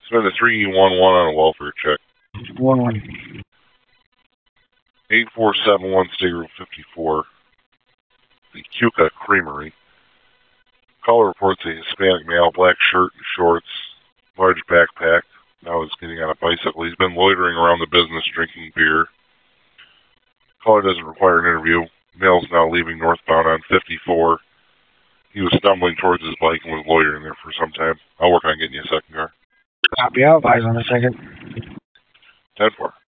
Spend a 311 on a welfare check. 1-1. 8471 State Route 54. The Cuca Creamery. Caller reports a Hispanic male, black shirt and shorts, large backpack. Now he's getting on a bicycle. He's been loitering around the business drinking beer. Caller doesn't require an interview. Male's now leaving northbound on 54. He was stumbling towards his bike and was loitering there for some time. I'll work on getting you a second car. Copy out. Eyes on the second. 10-4.